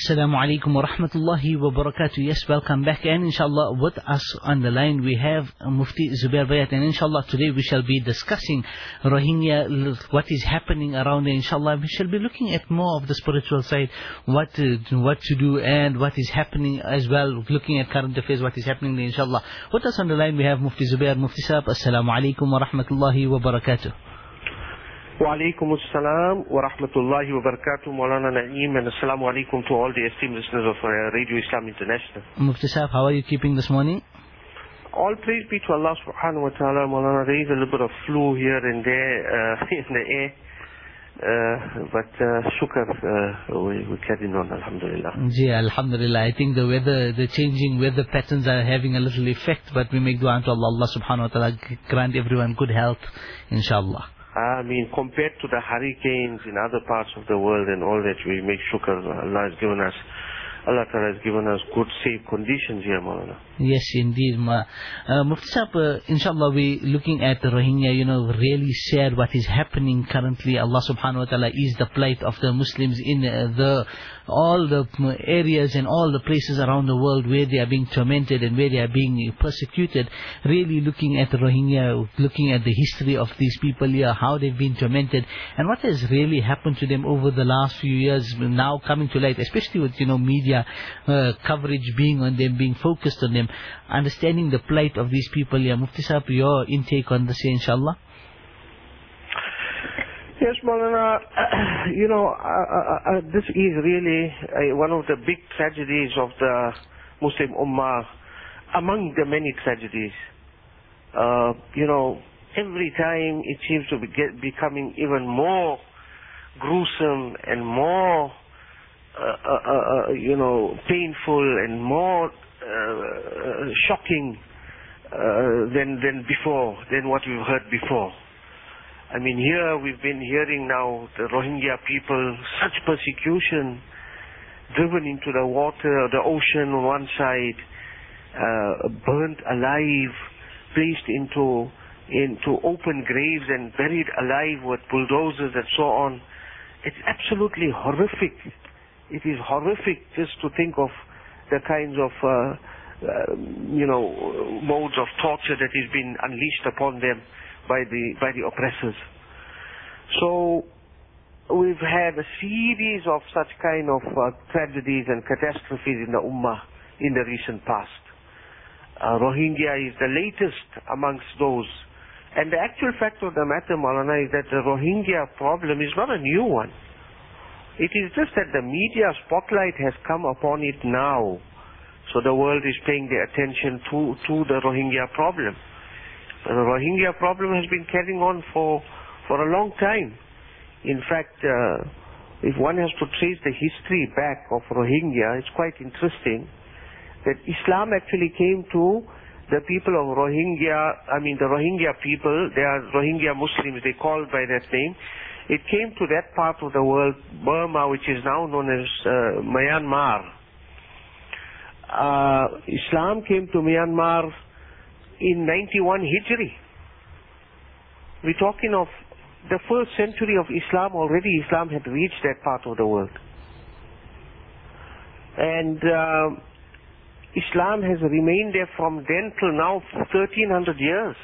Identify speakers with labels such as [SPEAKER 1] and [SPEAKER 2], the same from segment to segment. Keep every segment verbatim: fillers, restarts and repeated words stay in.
[SPEAKER 1] Assalamu alaikum wa rahmatullahi wa barakatuh. Yes, welcome back. And inshallah, with us on the line we have Mufti Zubair Bayat. And inshallah, today we shall be discussing Rohingya, what is happening around there. Inshallah, we shall be looking at more of the spiritual side, what to, what to do and what is happening as well, looking at current affairs, what is happening there, inshallah. With us on the line we have Mufti Zubair. Mufti Sahab, Assalamu alaikum wa rahmatullahi wa barakatuh.
[SPEAKER 2] Wa alaikum assalam wa rahmatullahi wa barakatuh, Maulana Naeem, and assalamu alaikum to all the esteemed listeners of uh, Radio Islam International.
[SPEAKER 1] Mufti Sahab, how are you keeping this morning?
[SPEAKER 2] All praise be to Allah subhanahu wa ta'ala, Maulana. There is a little bit of flu here and there uh, in the air, uh, but uh, shukr, uh, we, we're carrying on, alhamdulillah.
[SPEAKER 1] Yeah, alhamdulillah. I think the weather, the changing weather patterns are having a little effect, but we make dua to Allah, Allah subhanahu wa ta'ala grant everyone good health, inshallah.
[SPEAKER 2] I mean, compared to the hurricanes in other parts of the world and all that, we make shukr. Allah has given us, Allah Ta'ala has given us good, safe conditions here, Maulana.
[SPEAKER 1] Yes, indeed. Ma. Uh, Mufti Sahab, uh, inshallah, we looking at the Rohingya, you know, really sad what is happening currently. Allah subhanahu wa ta'ala is the plight of the Muslims in uh, the all the areas and all the places around the world where they are being tormented and where they are being persecuted. Really looking at the Rohingya, looking at the history of these people here, how they've been tormented and what has really happened to them over the last few years, now coming to light, especially with, you know, media uh, coverage being on them, being focused on them, understanding the plight of these people here. Mufti Sahab, your intake on this, inshallah?
[SPEAKER 2] Yes, Maulana, uh, you know, uh, uh, uh, this is really uh, one of the big tragedies of the Muslim Ummah, among the many tragedies. Uh, you know, every time it seems to be get, becoming even more gruesome and more, uh, uh, uh, you know, painful and more uh, shocking uh, than, than before, than what we've heard before. I mean, here we've been hearing now the Rohingya people, such persecution, driven into the water, the ocean on one side, uh, burnt alive, placed into into open graves and buried alive with bulldozers and so on. It's absolutely horrific. It is horrific just to think of the kinds of, uh, uh, you know, modes of torture that is being unleashed upon them by the by the oppressors. So we've had a series of such kind of uh, tragedies and catastrophes in the Ummah in the recent past. Uh, Rohingya is the latest amongst those. And the actual fact of the matter, Maulana, is that the Rohingya problem is not a new one. It is just that the media spotlight has come upon it now. So the world is paying their attention to, to the Rohingya problem. The Rohingya problem has been carrying on for, for a long time. In fact, uh, if one has to trace the history back of Rohingya, it's quite interesting that Islam actually came to the people of Rohingya, I mean the Rohingya people, they are Rohingya Muslims, they called by that name. It came to that part of the world, Burma, which is now known as uh, Myanmar. Uh, Islam came to Myanmar in ninety-one Hijri. We're talking of the first century of Islam. Already Islam had reached that part of the world. And uh, Islam has remained there from then till now for thirteen hundred years.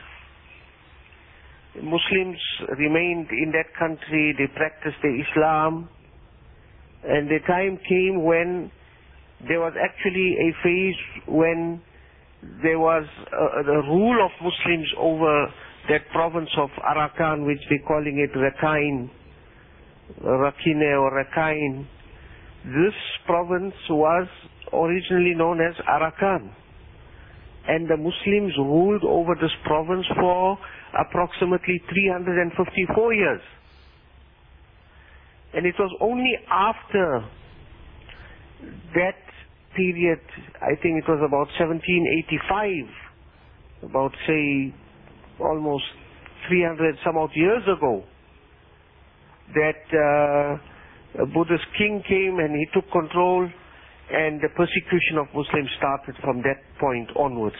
[SPEAKER 2] Muslims remained in that country, they practiced their Islam, and the time came when there was actually a phase when there was uh, the rule of Muslims over that province of Arakan, which they're calling it Rakhine, Rakhine or Rakhine. This province was originally known as Arakan. And the Muslims ruled over this province for approximately three hundred fifty-four years. And it was only after that period, I think it was about seventeen eighty-five, about say almost three hundred some odd years ago, that uh, a Buddhist king came and he took control, and the persecution of Muslims started from that point onwards.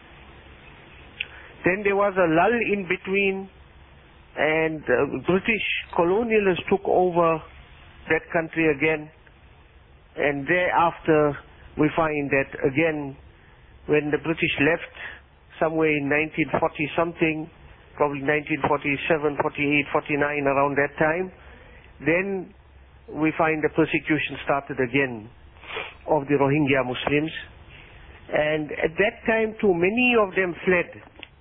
[SPEAKER 2] Then there was a lull in between, and uh, British colonialists took over that country again, And thereafter, we find that again, when the British left, somewhere in nineteen forty something, probably nineteen forty-seven, forty-eight, forty-nine, around that time, then we find the persecution started again of the Rohingya Muslims. And at that time too, many of them fled.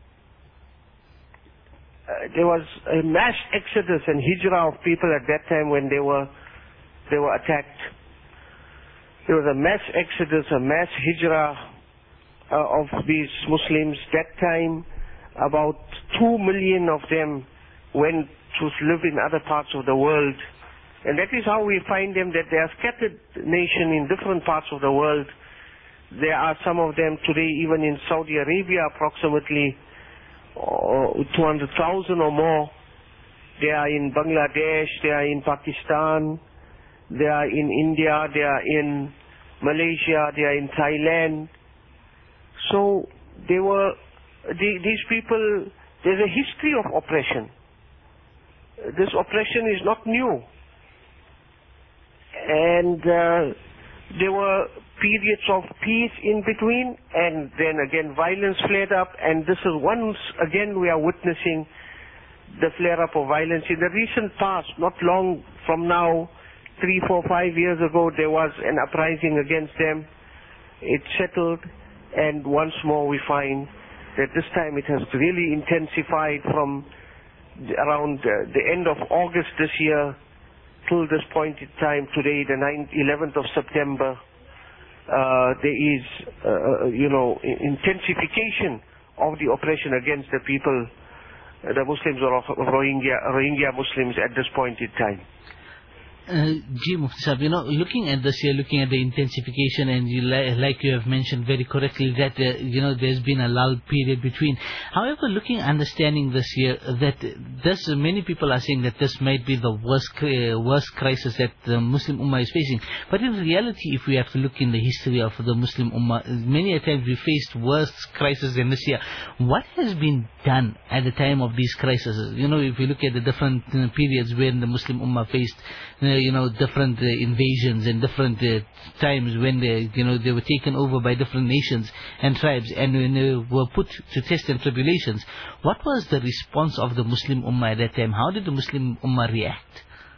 [SPEAKER 2] Uh, there was a mass exodus and hijrah of people at that time when they were they were attacked. There was a mass exodus, a mass hijrah uh, of these Muslims. That time, about two million of them went to live in other parts of the world. And that is how we find them, that they are scattered nation in different parts of the world. There are some of them today even in Saudi Arabia, approximately uh, two hundred thousand or more. They are in Bangladesh, they are in Pakistan, they are in India, they are in Malaysia, they are in Thailand. So they were, the, these people, there's a history of oppression. This oppression is not new. And uh, there were periods of peace in between, and then again violence flared up, and this is once again we are witnessing the flare-up of violence. In the recent past, not long from now, three, four, five years ago, there was an uprising against them. It settled, and once more we find that this time it has really intensified from the, around uh, the end of August this year till this point in time, today, the ninth, eleventh of September. Uh, there is, uh, you know, intensification of the oppression against the people, uh, the Muslims or Rohingya, Rohingya Muslims at this point in time.
[SPEAKER 1] Uh, Ji Mufti Sahib, you know, looking at this here, looking at the intensification, and you li like you have mentioned very correctly that, uh, you know, there's been a lull period between. However, looking, understanding this here, that this, many people are saying that this might be the worst, uh, worst crisis that the Muslim Ummah is facing. But in reality, if we have to look in the history of the Muslim Ummah, many a times we faced worse crises than this year. What has been done at the time of these crises? You know, if we look at the different uh, periods when the Muslim Ummah faced Uh, you know, different uh, invasions and different uh, times when they, you know, they were taken over by different nations and tribes, and when they were put to test and tribulations. What was the response of the Muslim Ummah at that time? How did the Muslim Ummah react?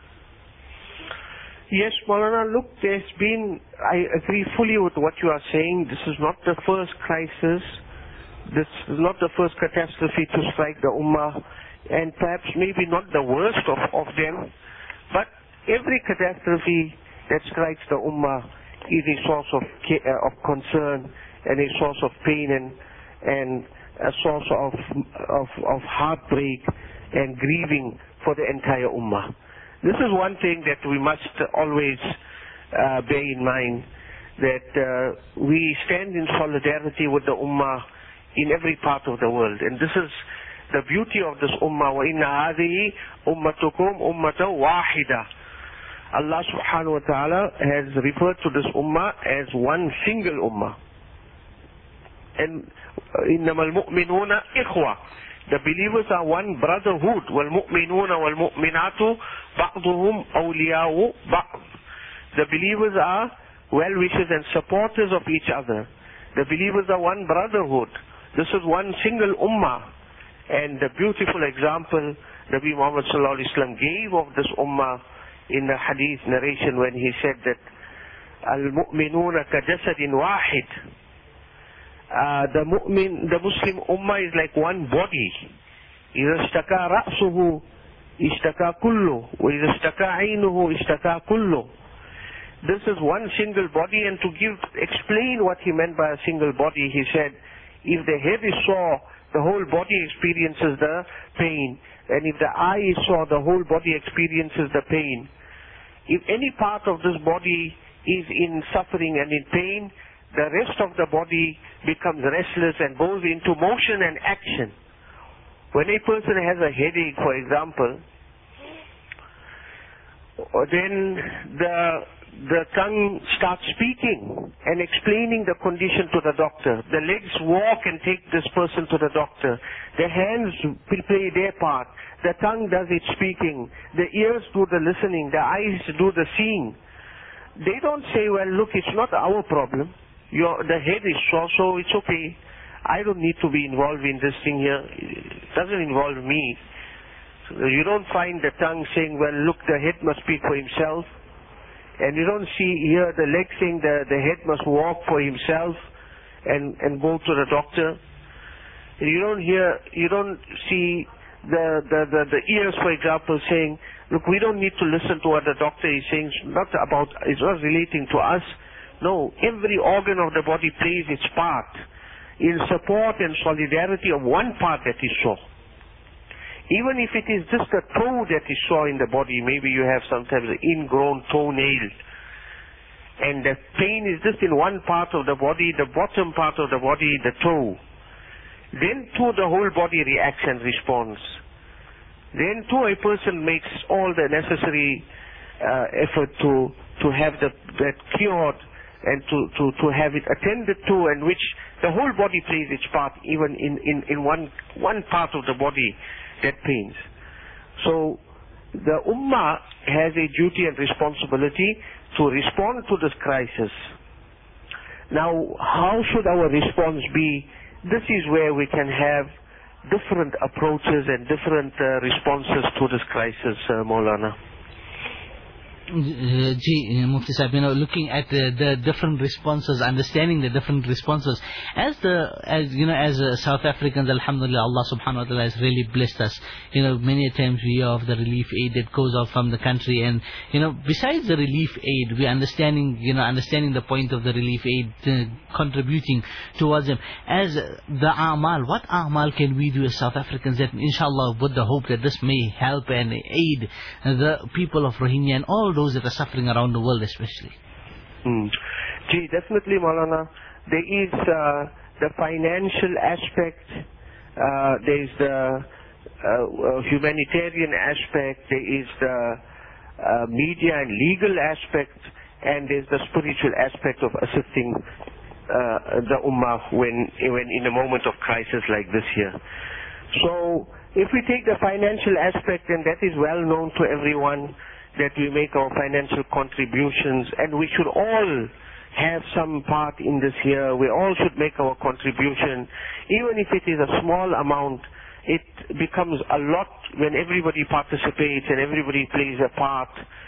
[SPEAKER 2] Yes, Maulana, look, there's been, I agree fully with what you are saying. This is not the first crisis. This is not the first catastrophe to strike the Ummah, and perhaps maybe not the worst of, of them, but every catastrophe that strikes the Ummah is a source of uh, of concern and a source of pain and and a source of of of heartbreak and grieving for the entire Ummah. This is one thing that we must always uh, bear in mind, that uh, we stand in solidarity with the Ummah in every part of the world, and this is the beauty of this Ummah. وَإِنَّ هَذِهِ أُمَّتُكُمْ أُمَّةً وَاحِدَةً. Allah subhanahu wa ta'ala has referred to this ummah as one single ummah. And إِنَّمَا الْمُؤْمِنُونَ إِخْوَةً. The believers are one brotherhood. وَالْمُؤْمِنُونَ وَالْمُؤْمِنَاتُ بَعْضُهُمْ أَوْلِيَاءُ بَعْضٍ. The believers are well-wishers and supporters of each other. The believers are one brotherhood. This is one single ummah. And the beautiful example Nabi Muhammad sallallahu alaihi wasallam gave of this ummah in the hadith narration when he said that al-mu'minuna ka-jasadin wahid. Uh, the mu'min, the Muslim ummah is like one body. إِذَا اشْتَكَى رَأْسُهُ اشْتَكَى كُلُّهُ وَإِذَا اشْتَكَى عَيْنُهُ اشْتَكَى كُلُّهُ. This is one single body, and to give, explain what he meant by a single body, he said, if the head is sore, the whole body experiences the pain. And if the eye is sore, the whole body experiences the pain. If any part of this body is in suffering and in pain, the rest of the body becomes restless and goes into motion and action. When a person has a headache, for example, then the the tongue starts speaking and explaining the condition to the doctor. The legs walk and take this person to the doctor. The hands play their part. The tongue does its speaking. The ears do the listening. The eyes do the seeing. they don't say, well, look, it's not our problem. Your, the head is sore, so it's okay. I don't need to be involved in this thing here. It doesn't involve me. So you don't find the tongue saying, well, look, the head must speak for himself. And you don't see here the leg saying the, the head must walk for himself and, and go to the doctor. And you don't hear, you don't see the, the, the, the ears, for example, saying, look, we don't need to listen to what the doctor is saying. It's not about, it's not relating to us. No, every organ of the body plays its part in support and solidarity of one part that is sore. Even if it is just a toe that is sore in the body, maybe you have sometimes an ingrown toenail, and the pain is just in one part of the body, the bottom part of the body, the toe. Then too the whole body reacts and responds. Then too a person makes all the necessary uh, effort to, to have the, that cured and to, to, to have it attended to, and which the whole body plays its part, even in, in, in one, one part of the body that pains. So the Ummah has a duty and responsibility to respond to this crisis. Now, how should our response be? This is where we can have different approaches and different uh, responses to this crisis, uh, Maulana.
[SPEAKER 1] Uh, Ji, Mufti Sahib, you know, looking at the, the different responses, understanding the different responses, as the, as you know, as uh, South Africans, Alhamdulillah, Allah Subhanahu wa Taala has really blessed us. You know, many times we hear of the relief aid that goes out from the country, and you know, besides the relief aid, we understanding, you know, understanding the point of the relief aid, uh, contributing towards them. As uh, the A'mal, what A'mal can we do as South Africans that, inshallah, with the hope that this may help and aid uh, the people of Rohingya and all those that are suffering around the world, especially?
[SPEAKER 2] Hmm. Gee, definitely, Maulana. There is uh, the financial aspect, uh, there is the uh, humanitarian aspect, there is the uh, media and legal aspect, and there is the spiritual aspect of assisting uh, the Ummah when, when in a moment of crisis like this here. So, if we take the financial aspect, and that is well known to everyone, that we make our financial contributions, and we should all have some part in this here. We all should make our contribution. Even if it is a small amount, it becomes a lot when everybody participates and everybody plays a part.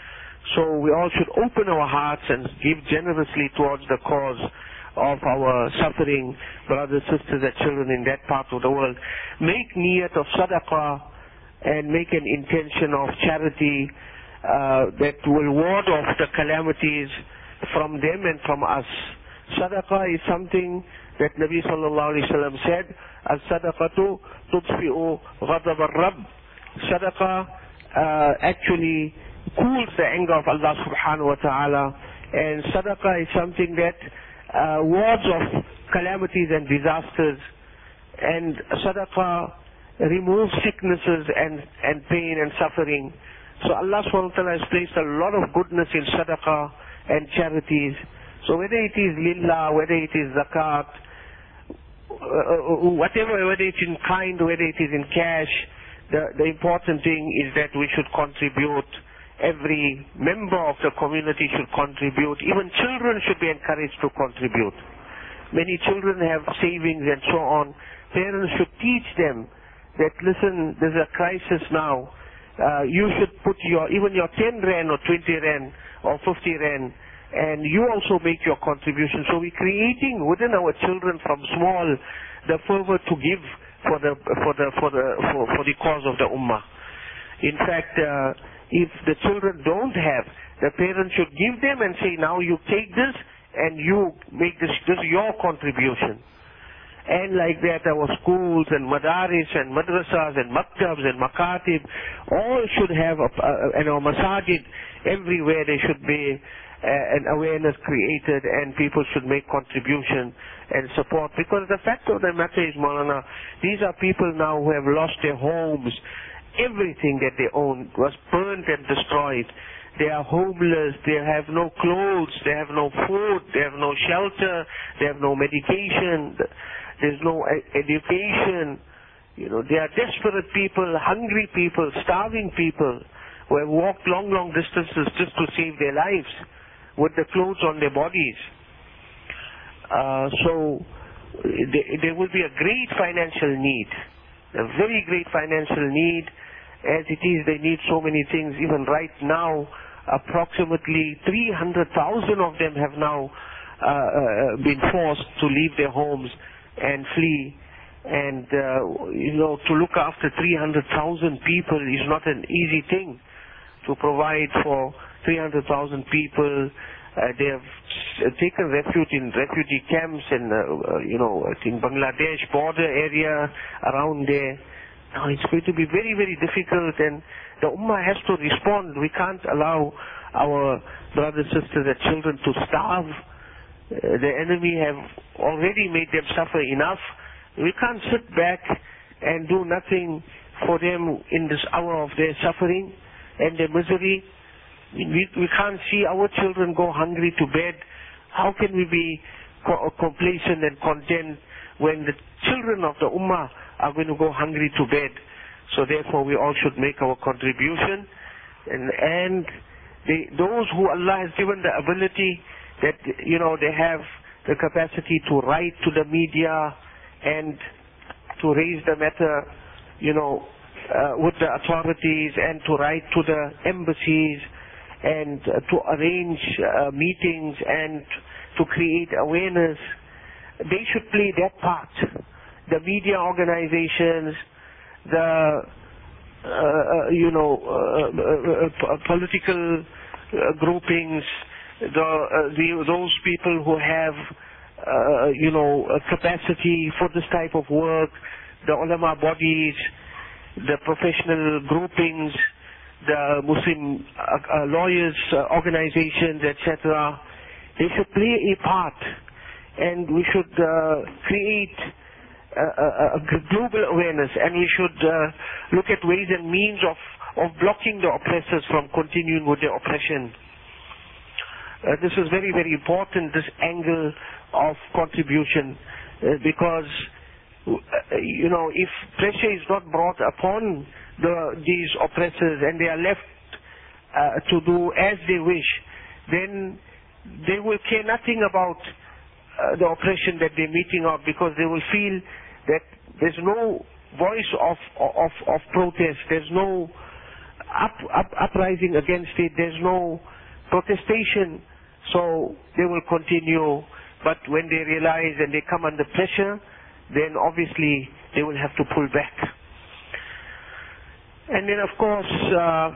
[SPEAKER 2] So we all should open our hearts and give generously towards the cause of our suffering brothers, sisters and children in that part of the world. Make niyat of sadaqah and make an intention of charity Uh, that will ward off the calamities from them and from us. Sadaqah is something that Nabi sallallahu alaihi wasallam said, "As-sadaqatu tudfi'u ghadab ar-Rabb." Sadaqah uh, actually cools the anger of Allah subhanahu wa ta'ala, and sadaqah is something that uh, wards off calamities and disasters, and sadaqah removes sicknesses and, and pain and suffering. So Allah subhanahu wa ta'ala has placed a lot of goodness in sadaqah and charities. So whether it is lillah, whether it is zakat, uh, whatever, whether it's in kind, whether it is in cash, the, the important thing is that we should contribute. Every member of the community should contribute. Even children should be encouraged to contribute. Many children have savings and so on. Parents should teach them that, listen, there's a crisis now. Uh, you should put your, even your ten rand or twenty rand or fifty rand, and you also make your contribution. So we're creating within our children from small the fervor to give for the for the for the for, for the cause of the ummah. In fact, uh, if the children don't have, the parents should give them and say, now you take this and you make this this is your contribution. And like that, our schools and madaris and madrasas and maktabs and makatib all should have, a, uh, and our masajid, everywhere there should be uh, an awareness created, and people should make contribution and support. Because the fact of the matter is, Maulana, these are people now who have lost their homes. Everything that they own was burnt and destroyed. They are homeless, they have no clothes, they have no food, they have no shelter, they have no medication. There's no education. You know, they are desperate people, hungry people, starving people who have walked long, long distances just to save their lives. with the clothes on their bodies. Uh, so there, there will be a great financial need, a very great financial need. As it is, they need so many things. Even right now, approximately three hundred thousand of them have now uh, uh, been forced to leave their homes and flee. And, uh, you know, to look after three hundred thousand people is not an easy thing. To provide for three hundred thousand people, uh, they have taken refuge in refugee camps and, uh, uh, you know, in Bangladesh border area around there. Now it's going to be very, very difficult, and the Ummah has to respond. We can't allow our brothers, sisters and children to starve. Uh, the enemy have already made them suffer enough. We can't sit back and do nothing for them in this hour of their suffering and their misery. We, we can't see our children go hungry to bed. How can we be co- complacent and content when the children of the Ummah are going to go hungry to bed? So therefore we all should make our contribution. And, and they, those who Allah has given the ability that, you know, they have the capacity to write to the media and to raise the matter, you know, uh, with the authorities, and to write to the embassies, and uh, to arrange uh, meetings and to create awareness. They should play that part. The media organizations, the, uh, uh, you know, uh, uh, uh, political uh, groupings, the, uh, the, those people who have Uh, you know, a capacity for this type of work, the ulama bodies, the professional groupings, the Muslim uh, uh, lawyers, uh, organizations, et cetera. They should play a part, and we should uh, create a, a, a global awareness, and we should uh, look at ways and means of, of blocking the oppressors from continuing with their oppression. Uh, this is very, very important, this angle of contribution, uh, because, uh, you know, if pressure is not brought upon the, these oppressors and they are left uh, to do as they wish, then they will care nothing about uh, the oppression that they're meeting up, because they will feel that there's no voice of, of, of protest, there's no up, up, uprising against it, there's no protestation, so they will continue. But when they realize and they come under pressure, then obviously they will have to pull back. And then of course, uh,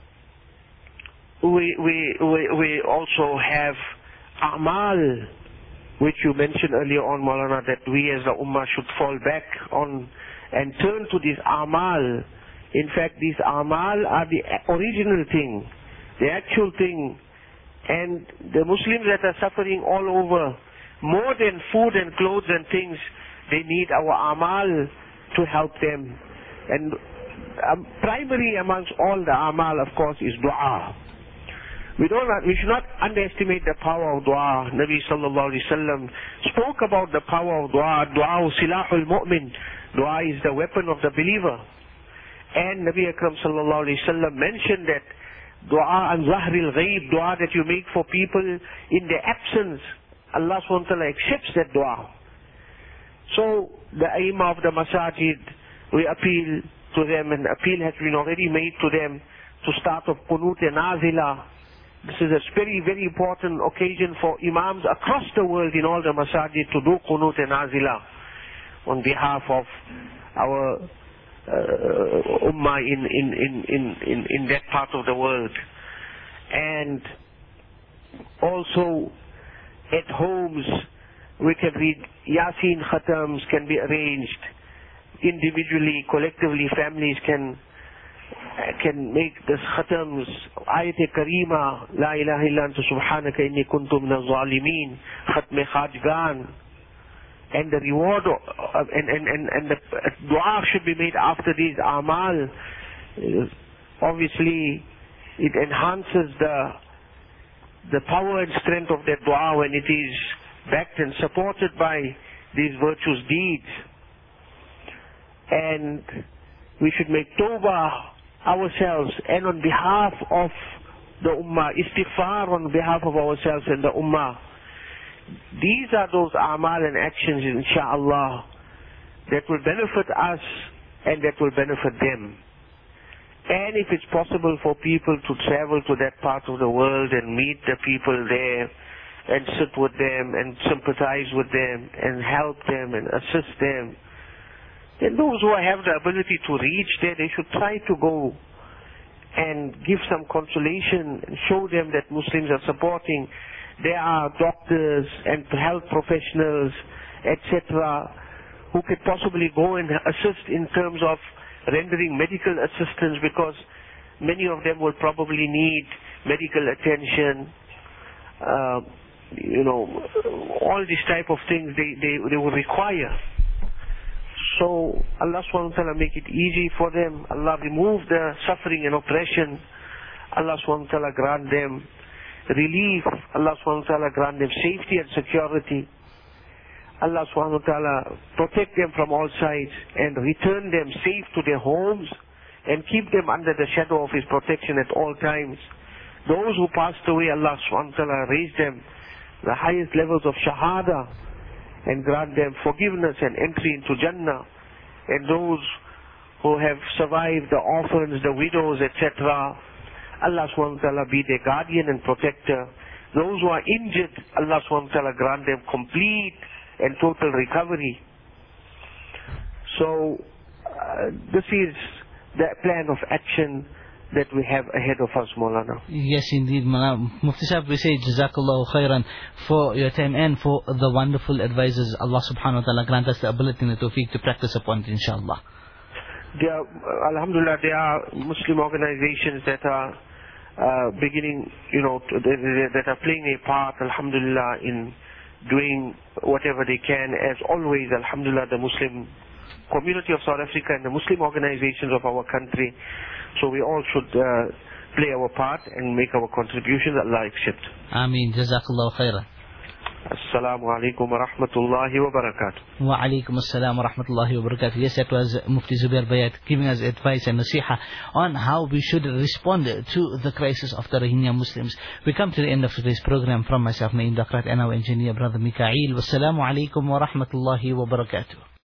[SPEAKER 2] we, we, we, we also have a'mal, which you mentioned earlier on, Maulana, that we as the Ummah should fall back on and turn to these a'mal. In fact, these a'mal are the original thing, the actual thing. And the Muslims that are suffering all over, more than food and clothes and things, they need our amal to help them. And um, primary amongst all the amal, of course, is dua. We don't. We should not underestimate the power of dua. Nabi sallallahu alaihi wasallam spoke about the power of dua. Dua silahul mu'min. Dua is the weapon of the believer. And Nabi Akram sallallahu alaihi wasallam mentioned that dua an zahril ghaib, dua that you make for people in their absence, Allah subhanahu wa ta'ala accepts that dua. So the aim of the masajid, we appeal to them, and appeal has been already made to them to start off qunut and nazila. This is a very, very important occasion for imams across the world in all the masajid to do qunut and nazila on behalf of our uh, ummah in, in, in, in, in, in that part of the world. And also at homes we can read Yasin khatams, can be arranged individually, collectively. Families can can make this khatams, ayat karima, la ilaha illa anta subhanaka inni kuntu minaz zalimin, khatme khajgan. And the reward uh, and, and, and, and the dua should be made after these amal. Obviously it enhances the the power and strength of that dua when it is backed and supported by these virtuous deeds. And we should make tawbah ourselves and on behalf of the ummah, istighfar on behalf of ourselves and the ummah. These are those amal and actions, insha'Allah, that will benefit us and that will benefit them. And if it's possible for people to travel to that part of the world and meet the people there and sit with them and sympathize with them and help them and assist them, then those who have the ability to reach there, they should try to go and give some consolation and show them that Muslims are supporting. There are doctors and health professionals, et cetera, who could possibly go and assist in terms of rendering medical assistance, because many of them will probably need medical attention. Uh, you know, all these type of things they, they, they will require. So Allah subhanahu wa ta'ala make it easy for them. Allah remove the suffering and oppression. Allah subhanahu wa ta'ala grant them relief. Allah subhanahu wa ta'ala grant them safety and security. Allah subhanahu wa ta'ala protect them from all sides and return them safe to their homes and keep them under the shadow of His protection at all times. Those who passed away, Allah subhanahu wa ta'ala raise them the highest levels of shahada and grant them forgiveness and entry into Jannah. And those who have survived, the orphans, the widows, et cetera, Allah subhanahu wa ta'ala be their guardian and protector. Those who are injured, Allah subhanahu wa ta'ala grant them complete and total recovery. So, uh, this is the plan of action that we have ahead of us, Maulana.
[SPEAKER 1] Yes, indeed, Maulana. Mufti Sahib, we say Jazakallahu khairan for your time and for the wonderful advices. Allah subhanahu wa ta'ala grant us the ability and the tawfiq to practice upon it, inshallah.
[SPEAKER 2] There are, alhamdulillah, there are Muslim organizations that are uh, beginning, you know, to, that are playing a part, alhamdulillah, in doing whatever they can. As always, alhamdulillah, the Muslim community of South Africa and the Muslim organizations of our country. So we all should uh, play our part and make our contributions. Allah accept.
[SPEAKER 1] Ameen. Jazakallahu khairan.
[SPEAKER 2] Assalamu alaikum wa rahmatullahi wa barakatuh.
[SPEAKER 1] Wa alaikum assalam wa rahmatullahi wa barakatuh. Yes, that was Mufti Zubair Bayat giving us advice and nasiha on how we should respond to the crisis of the Rohingya Muslims. We come to the end of today's program. From myself, Naeem Dakrat, and our engineer, Brother Mikael. Wassalamu alaikum wa rahmatullahi wa barakatuh.